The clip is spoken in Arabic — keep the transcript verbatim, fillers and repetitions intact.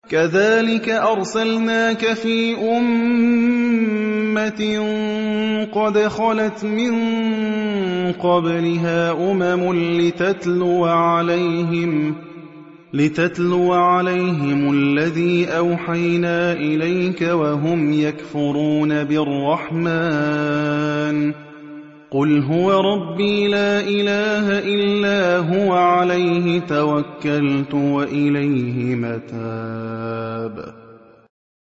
كَذَٰلِكَ أَرْسَلْنَاكَ فِي أُمَّةٍ قَدْ خَلَتْ مِن قَبْلِهَا أُمَمٌ لِّتَتْلُوَ عَلَيْهِمُ الَّذِي أَوْحَيْنَا إِلَيْكَ وَهُمْ يَكْفُرُونَ بِالرَّحْمَٰنِ ۚ قُلْ هُوَ رَبِّي لَا إِلَٰهَ إِلَّا هُوَ عَلَيْهِ تَوَكَّلْتُ وَإِلَيْهِ مَتَابِ